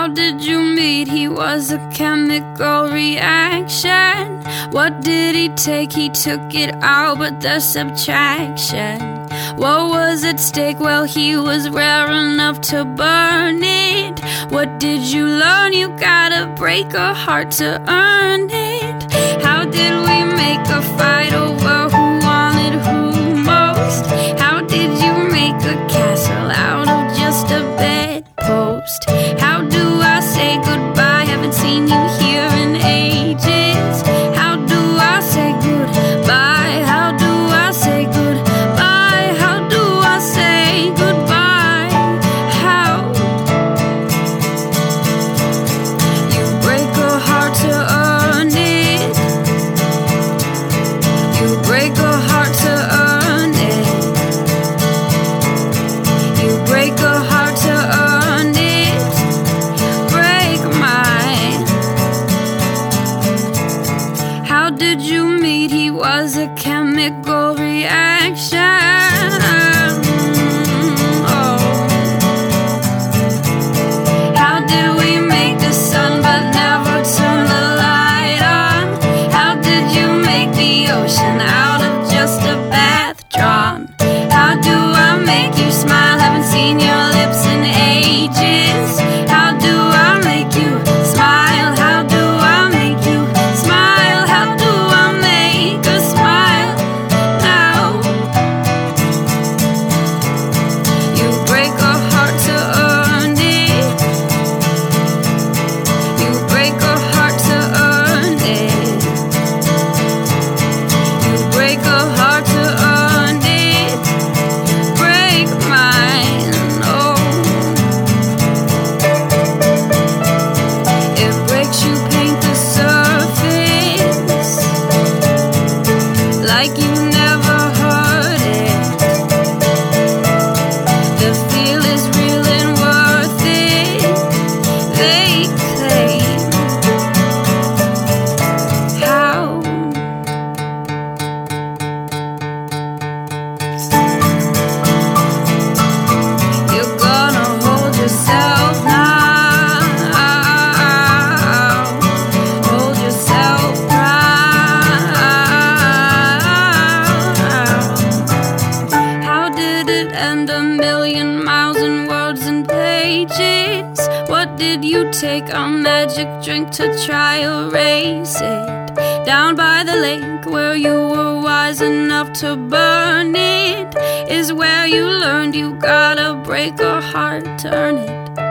How did you meet? He was a chemical reaction. What did he take? He took it out, but the subtraction. What was at stake? Well, he was rare enough to burn it. What did you learn? You gotta break a heart to earn it. How did we make a fight over who wanted who most? How did you make a castle out of just a bedpost? How do I say goodbye? Haven't seen you here in ages. How do I say goodbye? How do I say goodbye? How do I say goodbye? How? You break a heart to earn it. You break a heart to earn it. You break a heart to earn it. Break mine. How did you meet? He was a chemical reaction. Oh. How did we make the sun but never turn the light on? How did you make the ocean out of just a bath drawn? How do I make you smile? Haven't seen your lips in ages. How do I make you smile? How do I make you smile? How do I make a smile now? You break a heart to earn it. You break a heart to earn it. You break a heart to earn it. Break mine. Oh, it breaks you, paint the surface like you never heard it. The feel is real and worth it, they claim. How? You're gonna hold yourself now. Hold yourself proud. How did it end? A million miles in words and pages. What did you take? A magic drink to try erase it. Down by the lake where you were wise enough to burn it is where you learned you gotta break a heart to earn it.